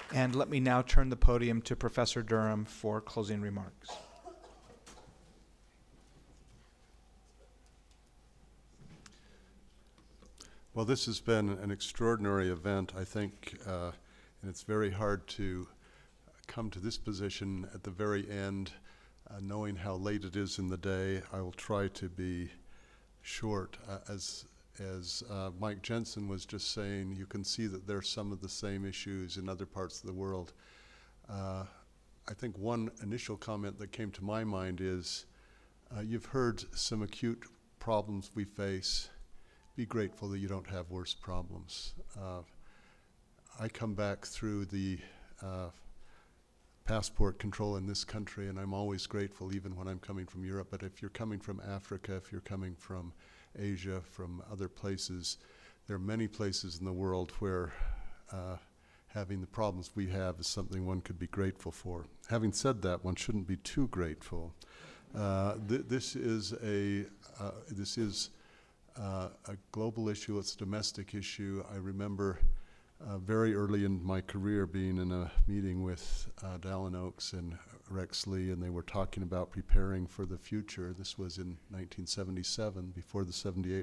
And let me now turn the podium to Professor Durham for closing remarks. Well, this has been an extraordinary event, I think, and it's very hard to come to this position at the very end, knowing how late it is in the day. I will try to be short. As Mike Jensen was just saying, you can see that there's some of the same issues in other parts of the world. I think one initial comment that came to my mind is, you've heard some acute problems we face. Be grateful that you don't have worse problems. I come back through the passport control in this country, and I'm always grateful even when I'm coming from Europe. But if you're coming from Africa, if you're coming from Asia, from other places, there are many places in the world where having the problems we have is something one could be grateful for. Having said that, one shouldn't be too grateful. This is a global issue. It's a domestic issue. I remember very early in my career being in a meeting with Dallin Oaks and Rex Lee, and they were talking about preparing for the future. This was in 1977, before the 78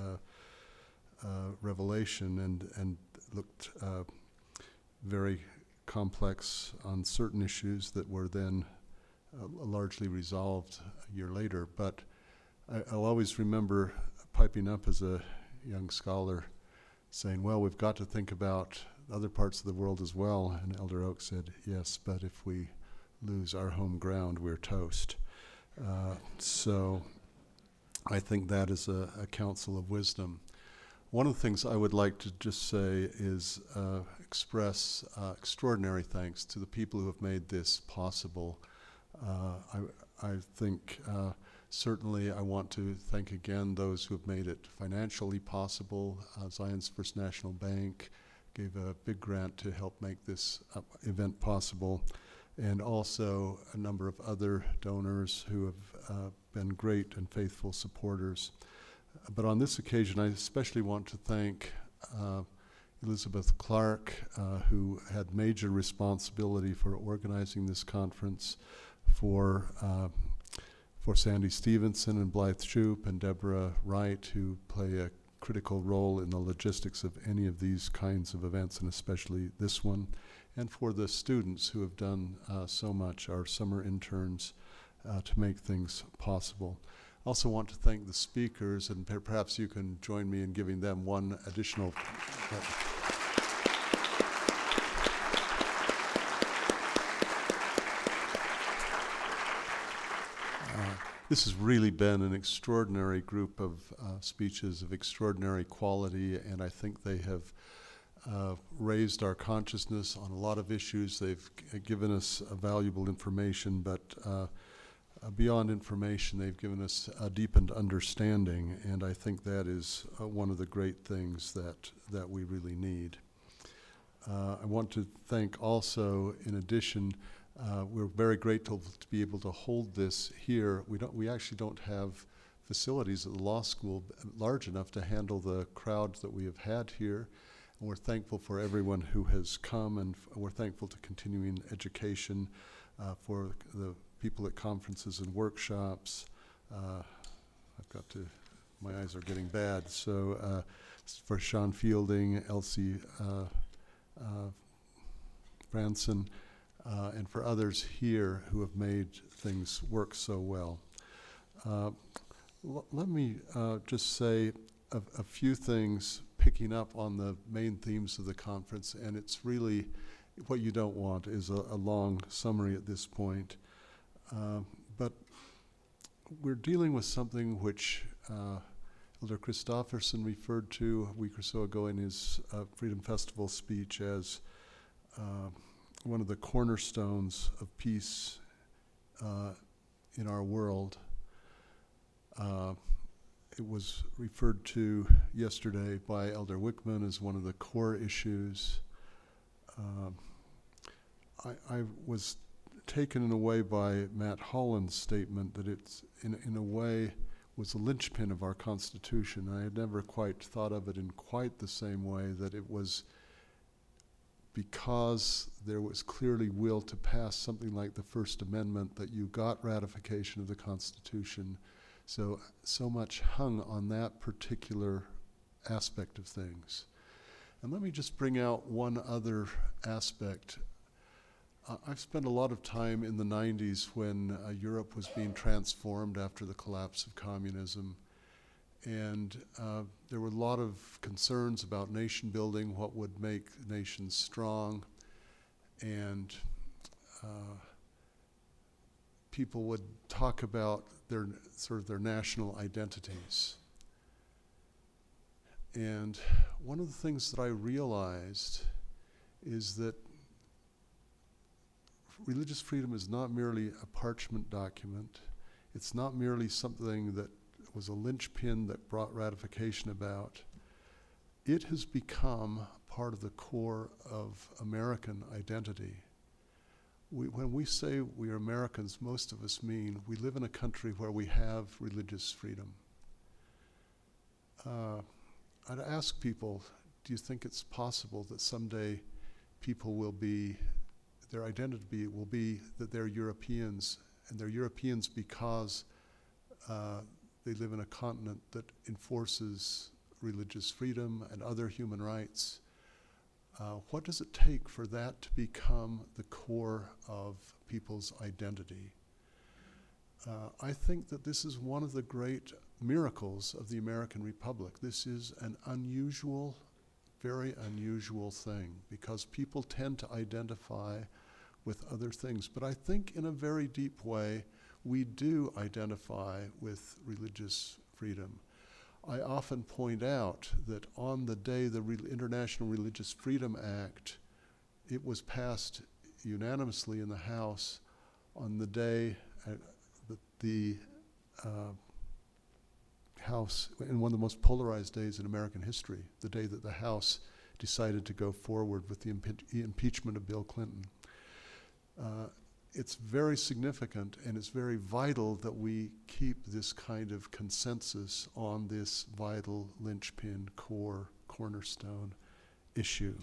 revelation, and looked very complex on certain issues that were then largely resolved a year later. But I'll always remember piping up as a young scholar saying, well, we've got to think about other parts of the world as well. And Elder Oak said, yes, but if we lose our home ground, we're toast. So I think that is a counsel of wisdom. One of the things I would like to just say is express extraordinary thanks to the people who have made this possible. I think certainly I want to thank again those who have made it financially possible. Zion's First National Bank gave a big grant to help make this event possible, and also a number of other donors who have been great and faithful supporters. But on this occasion, I especially want to thank Elizabeth Clark, who had major responsibility for organizing this conference, for Sandy Stevenson and Blythe Shoup and Deborah Wright, who play a critical role in the logistics of any of these kinds of events, and especially this one, and for the students who have done so much, our summer interns, to make things possible. I also want to thank the speakers, and perhaps you can join me in giving them one additional. This has really been an extraordinary group of speeches of extraordinary quality, and I think they have raised our consciousness on a lot of issues. They've given us valuable information, but beyond information, they've given us a deepened understanding, and I think that is one of the great things that we really need. I want to thank also, in addition, we're very grateful to be able to hold this here. We actually don't have facilities at the law school large enough to handle the crowd that we have had here. And we're thankful for everyone who has come, and we're thankful to continuing education for the people at conferences and workshops. My eyes are getting bad. So for Sean Fielding, Elsie Branson, and for others here who have made things work so well. Let me just say a few things picking up on the main themes of the conference, and it's really what you don't want is a long summary at this point. But we're dealing with something which Elder Christofferson referred to a week or so ago in his Freedom Festival speech as one of the cornerstones of peace in our world. It was referred to yesterday by Elder Wickman as one of the core issues. I was taken in a way by Matt Holland's statement that it's in a way was the linchpin of our Constitution. I had never quite thought of it in quite the same way, that it was because there was clearly will to pass something like the First Amendment, that you got ratification of the Constitution. So much hung on that particular aspect of things. And let me just bring out one other aspect. I've spent a lot of time in the 90s when Europe was being transformed after the collapse of communism. And there were a lot of concerns about nation building, what would make nations strong. And people would talk about their national identities. And one of the things that I realized is that religious freedom is not merely a parchment document. It's not merely something that was a linchpin that brought ratification about. It has become part of the core of American identity. When we say we are Americans, most of us mean we live in a country where we have religious freedom. I'd ask people, do you think it's possible that someday people will be, their identity will be that they're Europeans, and they're Europeans because they live in a continent that enforces religious freedom and other human rights? What does it take for that to become the core of people's identity? I think that this is one of the great miracles of the American Republic. This is an unusual, very unusual thing, because people tend to identify with other things. But I think in a very deep way, we do identify with religious freedom. I often point out that on the day the International Religious Freedom Act, it was passed unanimously in the House on the day that the House, in one of the most polarized days in American history, the day that the House decided to go forward with the impeachment of Bill Clinton. It's very significant, and it's very vital that we keep this kind of consensus on this vital linchpin, cornerstone issue.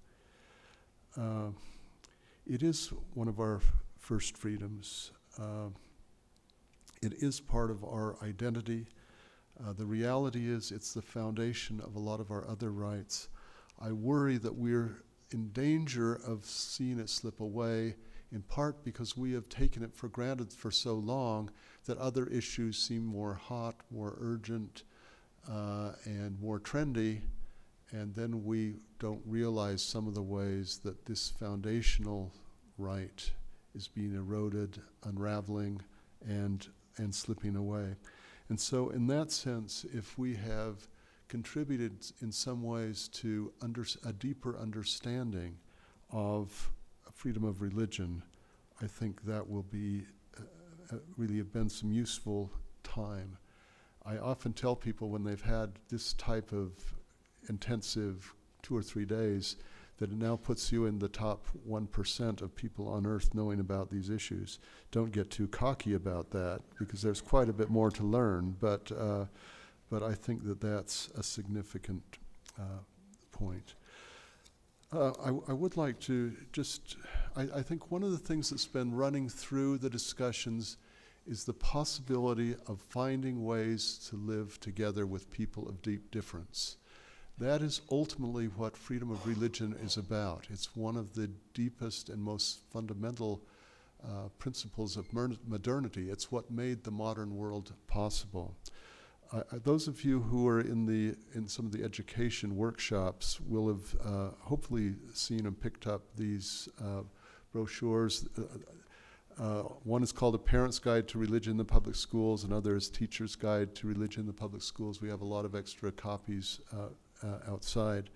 It is one of our first freedoms. It is part of our identity. The reality is it's the foundation of a lot of our other rights. I worry that we're in danger of seeing it slip away, in part because we have taken it for granted for so long that other issues seem more hot, more urgent, and more trendy, and then we don't realize some of the ways that this foundational right is being eroded, unraveling, and slipping away. And so in that sense, if we have contributed in some ways to a deeper understanding of freedom of religion, I think that will be really have been some useful time. I often tell people when they've had this type of intensive 2 or 3 days that it now puts you in the top 1% of people on earth knowing about these issues. Don't get too cocky about that, because there's quite a bit more to learn, but I think that that's a significant point. I would like to just, I think one of the things that's been running through the discussions is the possibility of finding ways to live together with people of deep difference. That is ultimately what freedom of religion is about. It's one of the deepest and most fundamental principles of modernity. It's what made the modern world possible. Those of you who are in some of the education workshops will have hopefully seen and picked up these brochures. One is called A Parent's Guide to Religion in the Public Schools, another is Teacher's Guide to Religion in the Public Schools. We have a lot of extra copies outside.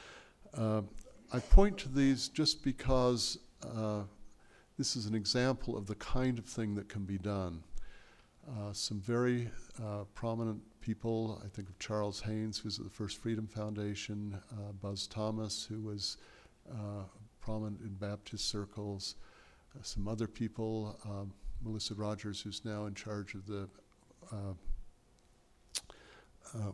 I point to these just because this is an example of the kind of thing that can be done. Some very prominent people, I think of Charles Haynes, who's at the First Freedom Foundation, Buzz Thomas, who was prominent in Baptist circles, some other people, Melissa Rogers, who's now in charge of the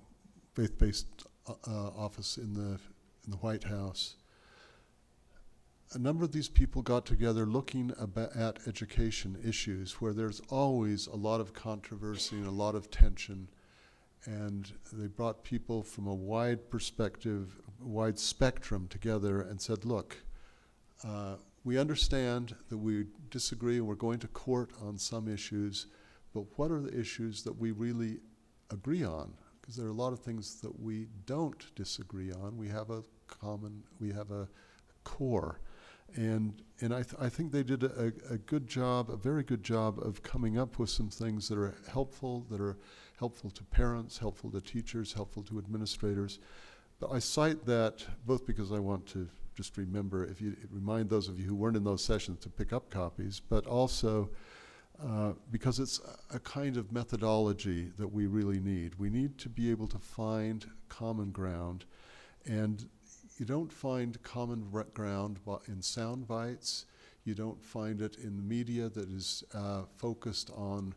faith-based office in the White House. a number of these people got together looking at education issues where there's always a lot of controversy and a lot of tension. And they brought people from a wide perspective, wide spectrum together and said, look, we understand that we disagree and we're going to court on some issues, but what are the issues that we really agree on? Because there are a lot of things that we don't disagree on. We have a core. And I think they did a good job, a very good job of coming up with some things that are helpful to parents, helpful to teachers, helpful to administrators. But I cite that both because I want to just remind those of you who weren't in those sessions to pick up copies, but also because it's a kind of methodology that we really need. We need to be able to find common ground, and you don't find common ground in sound bites. You don't find it in the media that is focused on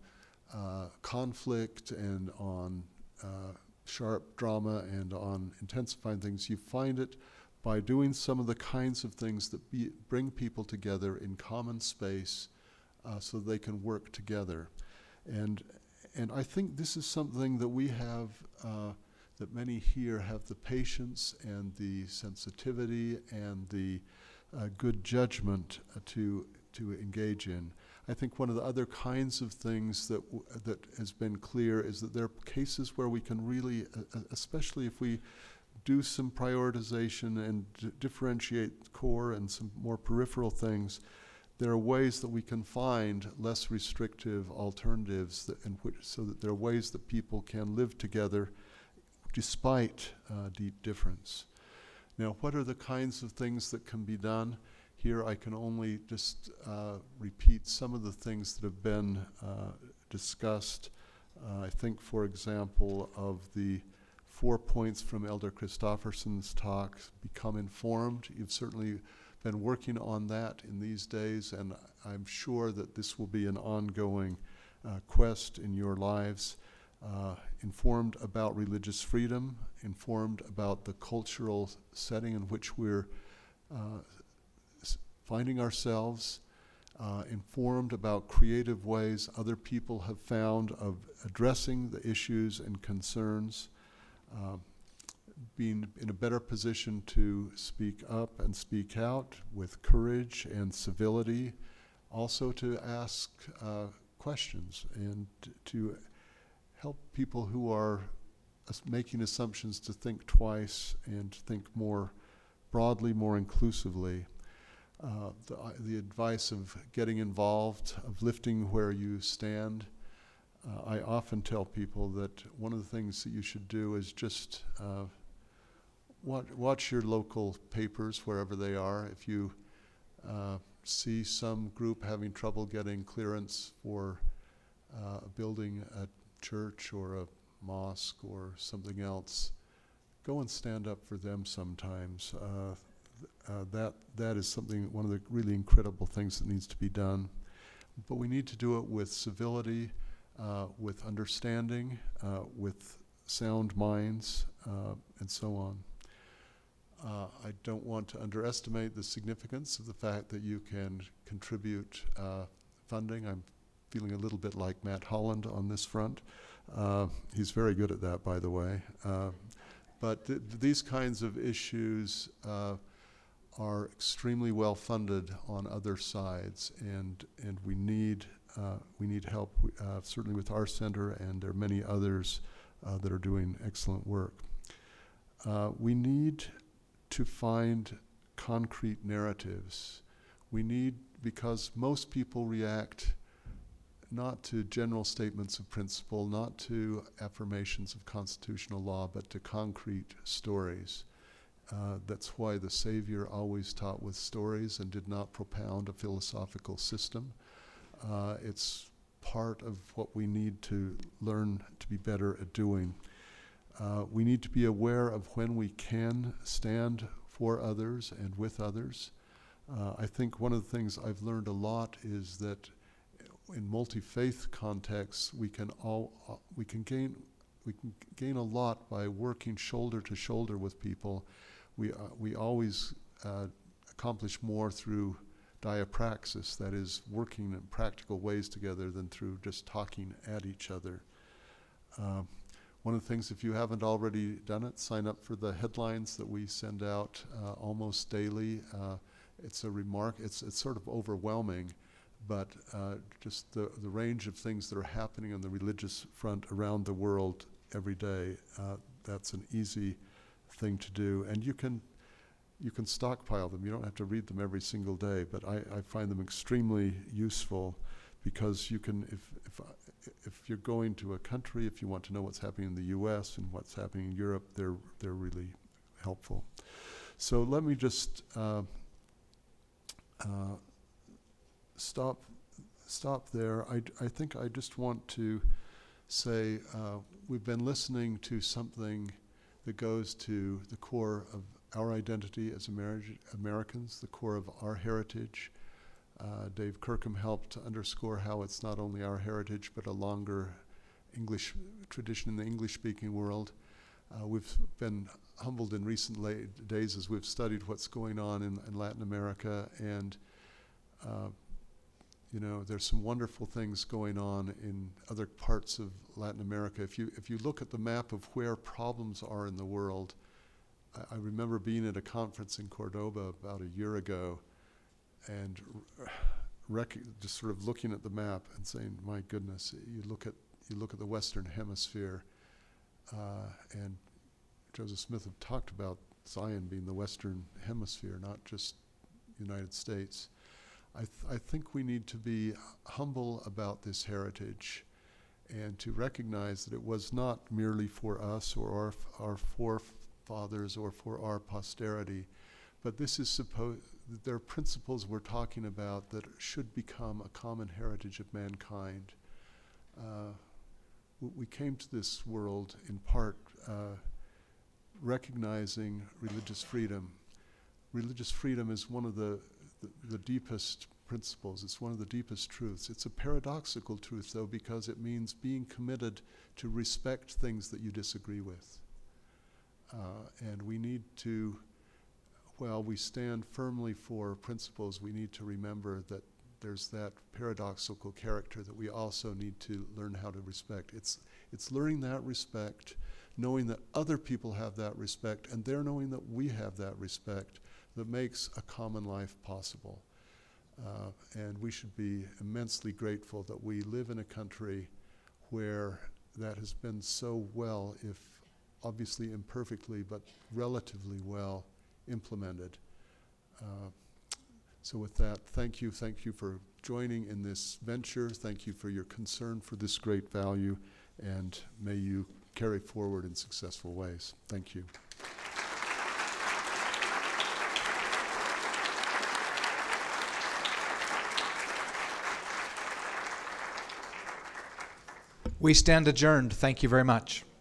conflict and on sharp drama and on intensifying things. You find it by doing some of the kinds of things that bring people together in common space so they can work together. And I think this is something that we have, that many here have the patience and the sensitivity and the good judgment to engage in. I think one of the other kinds of things that has been clear is that there are cases where we can really, especially if we do some prioritization and differentiate core and some more peripheral things, there are ways that we can find less restrictive alternatives so that there are ways that people can live together despite deep difference. Now, what are the kinds of things that can be done? Here I can only just repeat some of the things that have been discussed. I think, for example, of the 4 points from Elder Christofferson's talk, become informed. You've certainly been working on that in these days, and I'm sure that this will be an ongoing quest in your lives. Informed about religious freedom, informed about the cultural setting in which we're finding ourselves, informed about creative ways other people have found of addressing the issues and concerns, being in a better position to speak up and speak out with courage and civility, also to ask questions and to help people who are making assumptions to think twice and to think more broadly, more inclusively. The advice of getting involved, of lifting where you stand. I often tell people that one of the things that you should do is just watch your local papers wherever they are. If you see some group having trouble getting clearance for building a church or a mosque or something else, go and stand up for them sometimes. That is something, one of the really incredible things that needs to be done. But we need to do it with civility, with understanding, with sound minds, and so on. I don't want to underestimate the significance of the fact that you can contribute funding. I'm feeling a little bit like Matt Holland on this front. He's very good at that, by the way. But these kinds of issues are extremely well funded on other sides, and we need help, certainly with our center, and there are many others that are doing excellent work. We need to find concrete narratives. We need, because most people react not to general statements of principle, not to affirmations of constitutional law, but to concrete stories. That's why the Savior always taught with stories and did not propound a philosophical system. It's part of what we need to learn to be better at doing. We need to be aware of when we can stand for others and with others. I think one of the things I've learned a lot is that in multi-faith contexts, we can gain a lot by working shoulder to shoulder with people. We always accomplish more through diapraxis, that is, working in practical ways together, than through just talking at each other. One of the things, if you haven't already done it, sign up for the headlines that we send out almost daily. It's sort of overwhelming, but just the range of things that are happening on the religious front around the world every day, that's an easy thing to do. And you can stockpile them. You don't have to read them every single day, but I find them extremely useful, because you can, if you're going to a country, if you want to know what's happening in the U.S. and what's happening in Europe, they're really helpful. So let me just stop there. I think I just want to say we've been listening to something that goes to the core of our identity as Americans, the core of our heritage. Dave Kirkham helped to underscore how it's not only our heritage, but a longer English tradition in the English-speaking world. We've been humbled in recent days as we've studied what's going on in Latin America, and there's some wonderful things going on in other parts of Latin America. If you look at the map of where problems are in the world, I remember being at a conference in Cordoba about a year ago, and just sort of looking at the map and saying, "My goodness!" You look at the Western Hemisphere, and Joseph Smith have talked about Zion being the Western Hemisphere, not just United States. I think we need to be humble about this heritage, and to recognize that it was not merely for us or our forefathers or for our posterity, but this is there are principles we're talking about that should become a common heritage of mankind. We came to this world in part recognizing religious freedom. Religious freedom is one of the deepest principles. It's one of the deepest truths. It's a paradoxical truth, though, because it means being committed to respect things that you disagree with. And we need to, while we stand firmly for principles, we need to remember that there's that paradoxical character that we also need to learn how to respect. It's learning that respect, knowing that other people have that respect, and they're knowing that we have that respect, that makes a common life possible. And we should be immensely grateful that we live in a country where that has been so well, if obviously imperfectly, but relatively well implemented. So with that, thank you for joining in this venture. Thank you for your concern for this great value, and may you carry forward in successful ways. Thank you. We stand adjourned. Thank you very much.